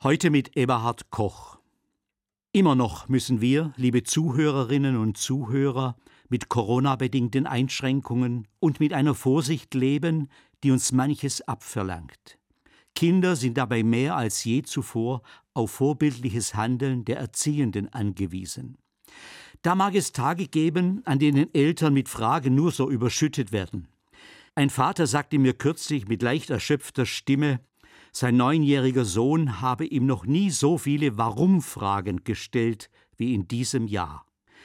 Heute mit Eberhard Koch. Immer noch müssen wir, liebe Zuhörerinnen und Zuhörer, mit Corona-bedingten Einschränkungen und mit einer Vorsicht leben, die uns manches abverlangt. Kinder sind dabei mehr als je zuvor auf vorbildliches Handeln der Erziehenden angewiesen. Da mag es Tage geben, an denen Eltern mit Fragen nur so überschüttet werden. Ein Vater sagte mir kürzlich mit leicht erschöpfter Stimme, sein 9-jähriger Sohn habe ihm noch nie so viele Warum-Fragen gestellt wie in diesem Jahr.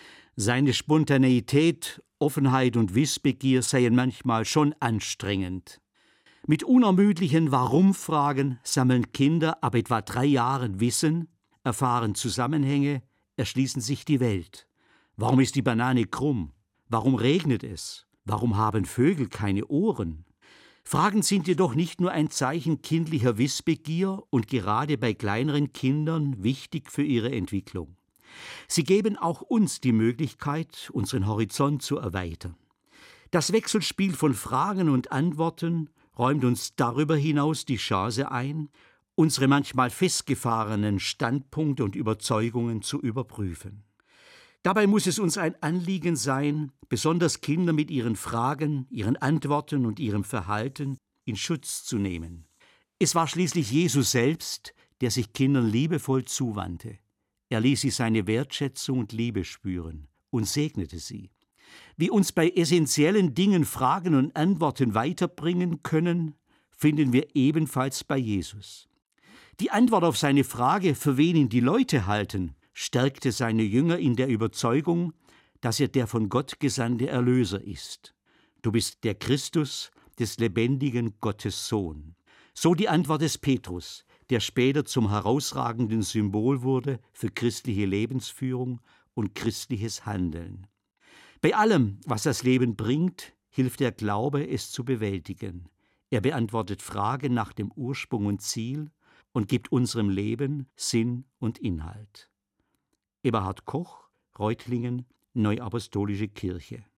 Seine Spontaneität, Offenheit und Wissbegier seien manchmal schon anstrengend. Mit unermüdlichen Warum-Fragen sammeln Kinder ab etwa 3 Jahren Wissen, erfahren Zusammenhänge, erschließen sich die Welt. Warum ist die Banane krumm? Warum regnet es? Warum haben Vögel keine Ohren? Fragen sind jedoch nicht nur ein Zeichen kindlicher Wissbegier und gerade bei kleineren Kindern wichtig für ihre Entwicklung. Sie geben auch uns die Möglichkeit, unseren Horizont zu erweitern. Das Wechselspiel von Fragen und Antworten räumt uns darüber hinaus die Chance ein, unsere manchmal festgefahrenen Standpunkte und Überzeugungen zu überprüfen. Dabei muss es uns ein Anliegen sein, besonders Kinder mit ihren Fragen, ihren Antworten und ihrem Verhalten in Schutz zu nehmen. Es war schließlich Jesus selbst, der sich Kindern liebevoll zuwandte. Er ließ sie seine Wertschätzung und Liebe spüren und segnete sie. Wie uns bei essentiellen Dingen Fragen und Antworten weiterbringen können, finden wir ebenfalls bei Jesus. Die Antwort auf seine Frage, für wen ihn die Leute halten, stärkte seine Jünger in der Überzeugung, dass er der von Gott gesandte Erlöser ist. Du bist der Christus, des lebendigen Gottes Sohn. So die Antwort des Petrus, der später zum herausragenden Symbol wurde für christliche Lebensführung und christliches Handeln. Bei allem, was das Leben bringt, hilft der Glaube, es zu bewältigen. Er beantwortet Fragen nach dem Ursprung und Ziel und gibt unserem Leben Sinn und Inhalt. Eberhard Koch, Reutlingen, Neuapostolische Kirche.